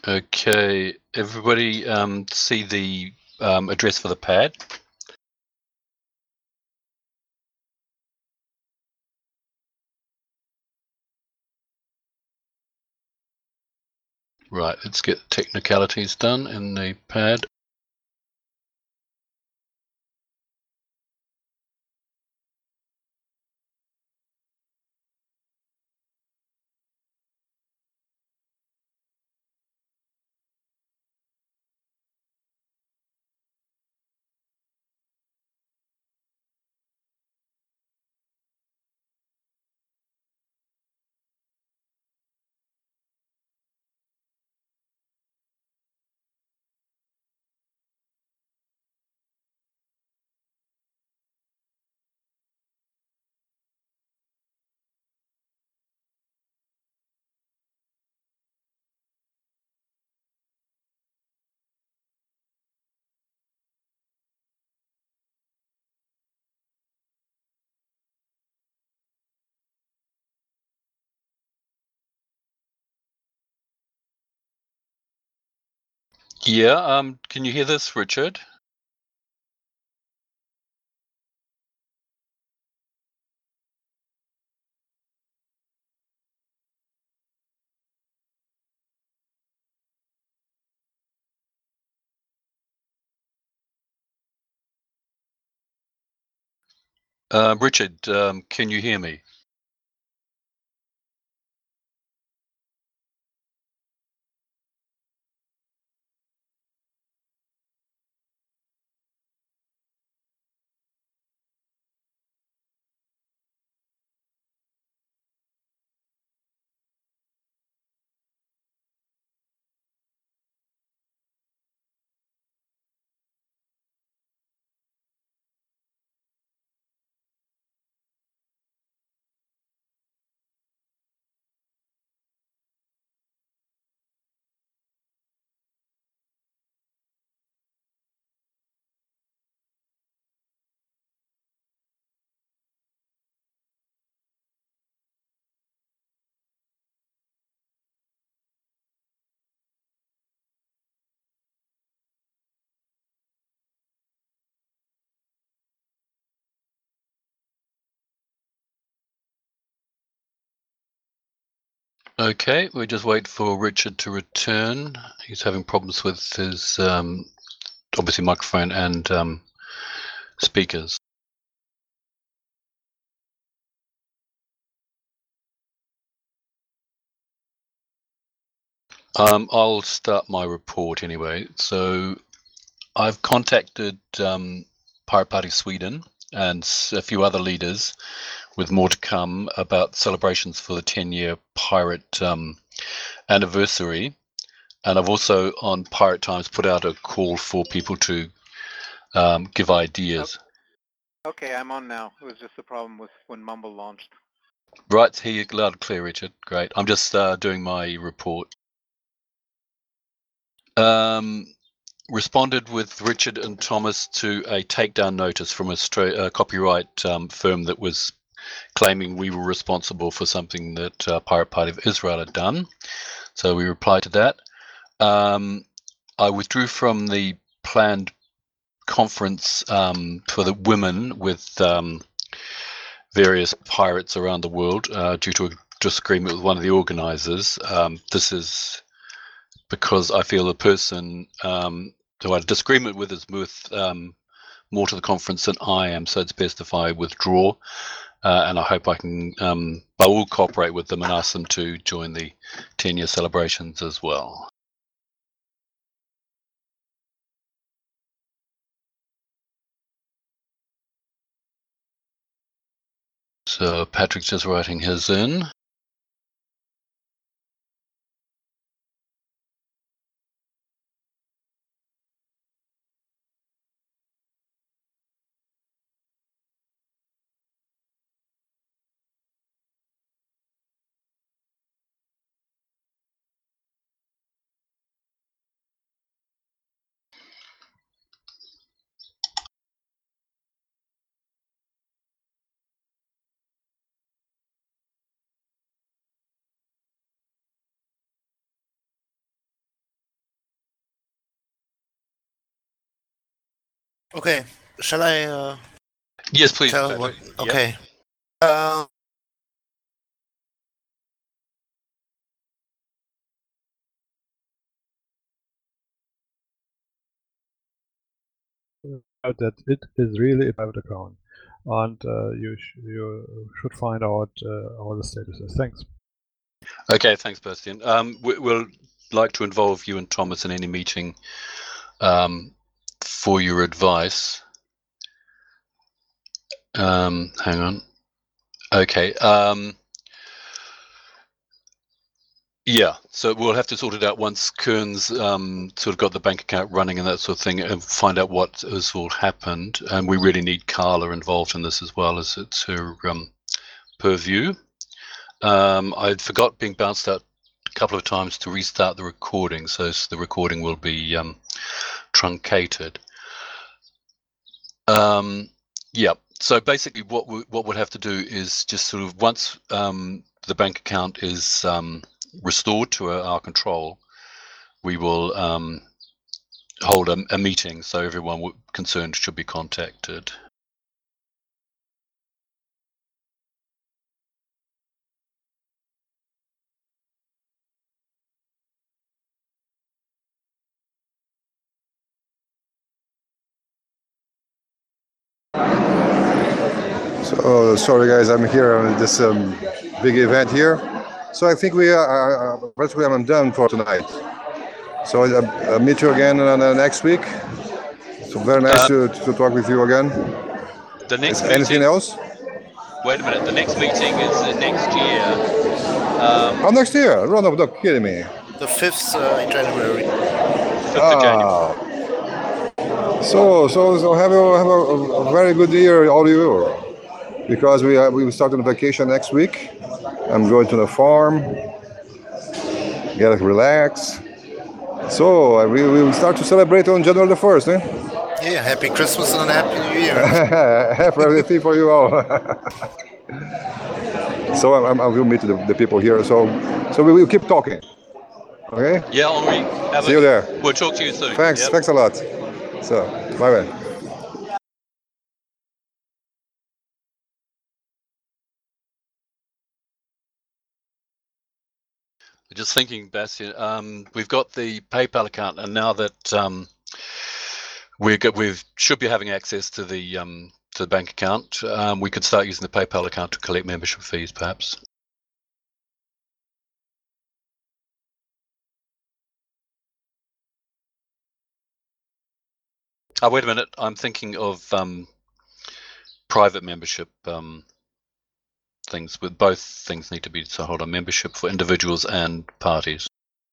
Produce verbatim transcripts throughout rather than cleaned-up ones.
Okay, everybody um, see the um, address for the pad? Right, let's get technicalities done in the pad. Yeah, um, can you hear this, Richard? Uh, Richard, um, can you hear me? Okay, we just wait for Richard to return. He's having problems with his, um, obviously, microphone and um, speakers. Um, I'll start my report anyway. So I've contacted um, Pirate Party Sweden and a few other leaders, with more to come, about celebrations for the ten-year Pirate um, anniversary. And I've also, on Pirate Times, put out a call for people to um, give ideas. Okay, I'm on now. It was just the problem with when Mumble launched. Right, hear you loud and clear, Richard. Great. I'm just uh, doing my report. Um, responded with Richard and Thomas to a takedown notice from a, a copyright um, firm that was claiming we were responsible for something that uh, Pirate Party of Israel had done. So we replied to that. Um, I withdrew from the planned conference um, for the women with um, various pirates around the world uh, due to a disagreement with one of the organizers. Um, this is because I feel the person um, who I had a disagreement with is worth um, more to the conference than I am, so it's best if I withdraw. Uh, and I hope I can, um, I will cooperate with them and ask them to join the ten-year celebrations as well. So Patrick's just writing his in. Okay, shall I uh, Yes, please. tell Patrick. what? Yep. Okay. Uh, that it is really a private account, and uh, you sh you should find out uh, how the status is. Thanks. Okay, thanks, Bastian. Um, we, we'll like to involve you and Thomas in any meeting um, for your advice. Um, hang on. Okay. Um, yeah, so we'll have to sort it out once Kern's um, sort of got the bank account running and that sort of thing, and find out what has all happened. And we really need Carla involved in this as well, as it's her um, purview. Um, I forgot being bounced out a couple of times to restart the recording, so the recording will be um, truncated. Um, yeah, so basically what we, what we'll have to do is just sort of once um, the bank account is um, restored to our, our control, we will um, hold a, a meeting, so everyone concerned should be contacted. So sorry guys, I'm here on this um, big event here. So I think we are, uh, basically I'm done for tonight. So I'll, I'll meet you again uh, next week. So very nice Uh, to, to talk with you again. The next Is meeting, anything else? Wait a minute. The next meeting is uh, next year. Um, Oh, next year? No, no, don't kidding me. the fifth uh, January. fifth of January. So, so, so have a have a, a very good year, all of you. Because we uh, we will start on vacation next week. I'm going to the farm. Get relax. So uh, we we will start to celebrate on January the first, eh? Yeah, happy Christmas and a happy New Year. Happy everything for you all. So I, I will meet the, the people here. So so we will keep talking. Okay. Yeah, Henri. Have See a, you there. We'll talk to you soon. Thanks. Yep. Thanks a lot. So bye bye. Just thinking, Bastian, um, we've got the PayPal account, and now that um, we we should be having access to the um, to the bank account, um, we could start using the PayPal account to collect membership fees, perhaps. Oh, wait a minute. I'm thinking of um, private membership um, things. With both things need to be so hold on membership for individuals and parties.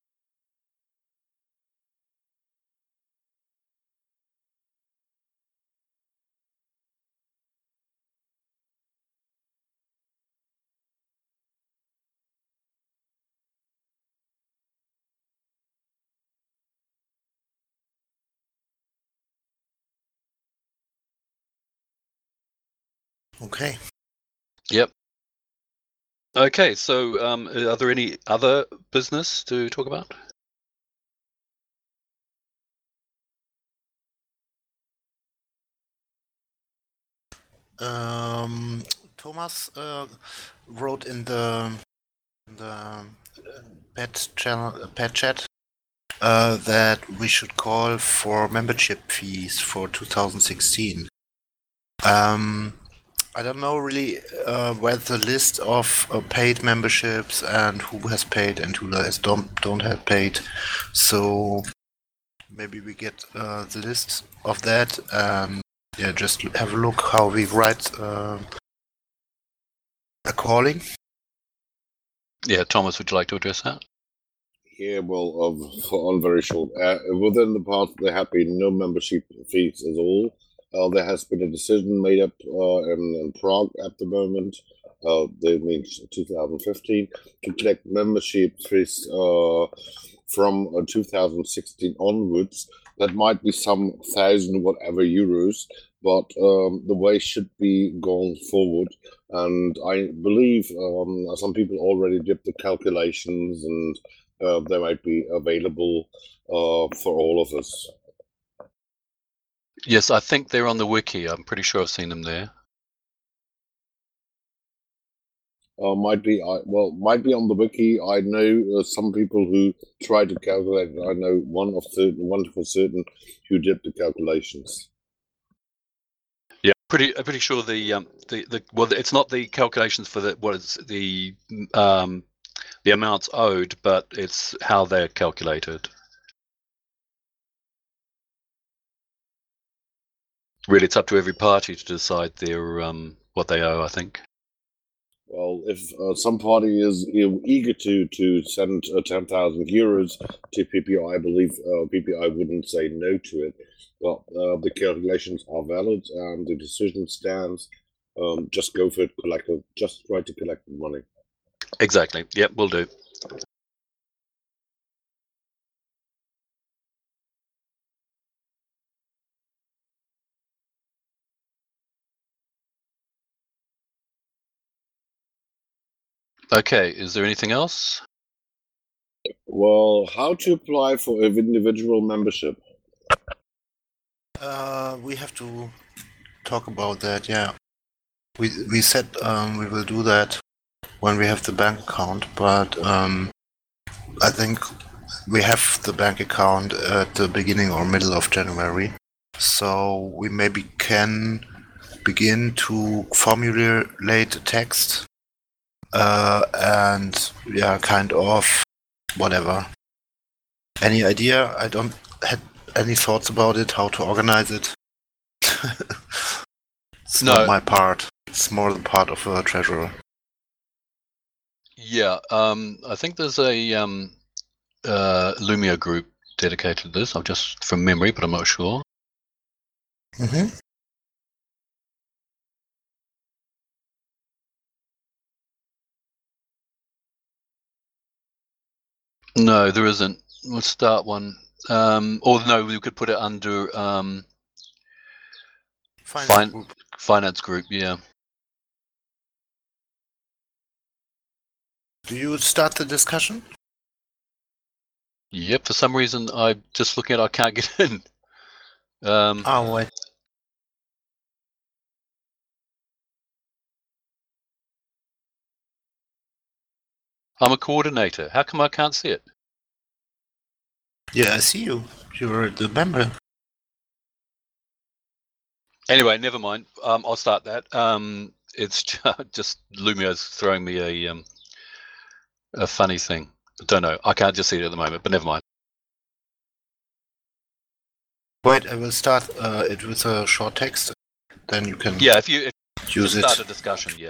Okay. Yep. Okay, so um, are there any other business to talk about? Um, Thomas uh, wrote in the in the pet channel, pet chat, uh, that we should call for membership fees for two thousand sixteen. Um, I don't know really uh, where the list of uh, paid memberships and who has paid and who has don't don't have paid. So maybe we get uh, the list of that and yeah, just have a look how we write uh, a calling. Yeah, Thomas, would you like to address that? Yeah, well, uh, for on very short. Uh, within the past, there have been no membership fees at all. Uh, there has been a decision made up uh, in, in Prague at the moment. Uh, that means two thousand fifteen to collect membership fees uh, from uh, two thousand sixteen onwards. That might be some thousand whatever euros, but um, the way should be going forward. And I believe um, some people already did the calculations, and uh, they might be available uh, for all of us. Yes, I think they're on the wiki. I'm pretty sure I've seen them there. Uh, might be, I well, might be on the wiki. I know uh, some people who try to calculate it. I know one of certain, one for certain, who did the calculations. Yeah, pretty. I'm pretty sure the um the, the well, it's not the calculations for the what is the um the amounts owed, but it's how they're calculated. Really, it's up to every party to decide their um what they owe, I think. Well, if uh, some party is you know, eager to to send uh, ten thousand euros to P P I, I believe uh, P P I wouldn't say no to it. But uh, the calculations are valid and the decision stands. Um, just go for it, collect it. Just try to collect the money. Exactly. Yep, we'll do. Okay, is there anything else? Well, how to apply for an individual membership? Uh, we have to talk about that. Yeah, we we said um, we will do that when we have the bank account, but um, I think we have the bank account at the beginning or middle of January, so we maybe can begin to formulate a text uh, and yeah, kind of whatever. Any idea? I don't had any thoughts about it, how to organize it. It's No. not my part. It's more the part of a treasurer. Yeah, um, I think there's a um, uh, Lumia group dedicated to this. I'm just from memory, but I'm not sure. Mm-hmm. No, there isn't. We'll start one. Um, or no, we could put it under um, Finance Fine. group. finance group. Yeah. Do you start the discussion? Yep. For some reason, I'm just looking at. I can't get in. Um, Oh wait. I'm a coordinator. How come I can't see it? Yeah, I see you. You're the member. Anyway, never mind. Um, I'll start that. Um, it's just Lumia's throwing me a um, a funny thing. I don't know. I can't just see it at the moment, but never mind. Wait, I will start uh, it with a short text. Then you can Yeah, if you if use you it. start a discussion, yeah.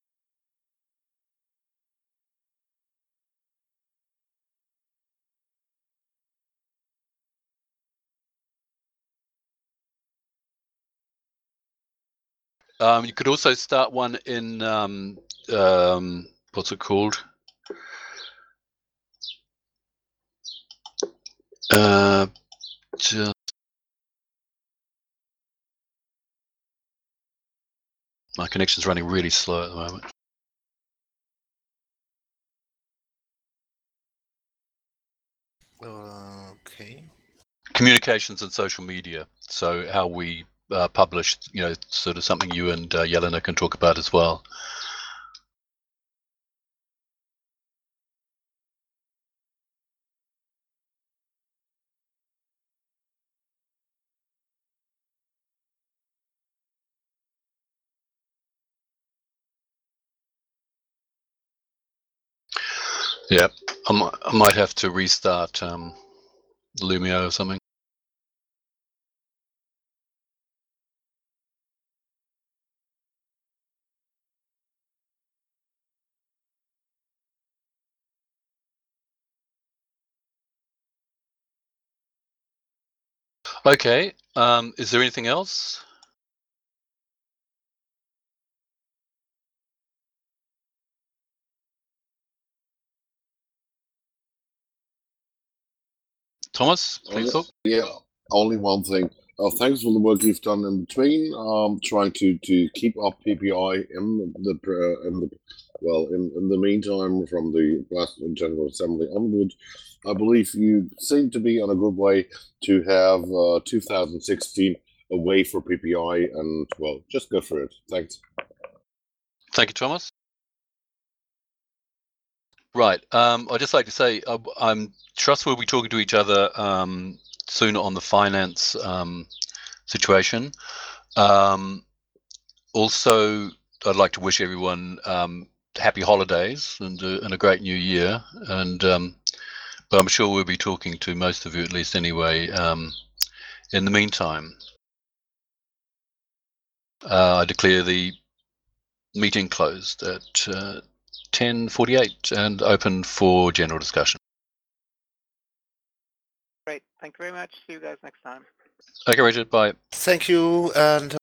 Um, you could also start one in um, um, what's it called? Uh, just my connection's running really slow at the moment. Uh, okay. Communications and social media. So how we uh, publish, you know, sort of something you and uh, Yelena can talk about as well. Yeah, I might, I might have to restart um, Lumia or something. Okay. Um, is there anything else? Thomas, please talk. Yeah, only one thing. Uh, thanks for the work you've done in between, um, trying to, to keep up P P I in the uh, in the well in, in the meantime from the last General Assembly onward. I believe you seem to be on a good way to have uh, two thousand sixteen a way for P P I, and well, just go for it. Thanks. Thank you, Thomas. Right. Um, I'd just like to say uh, I'm trust we'll be talking to each other um, soon on the finance um, situation. Um, also, I'd like to wish everyone um, happy holidays and, uh, and a great new year. And um, but I'm sure we'll be talking to most of you, at least anyway, um, in the meantime. Uh, I declare the meeting closed at uh, ten forty-eight and open for general discussion. Great. Thank you very much. See you guys next time. Okay, Richard, bye. Thank you, and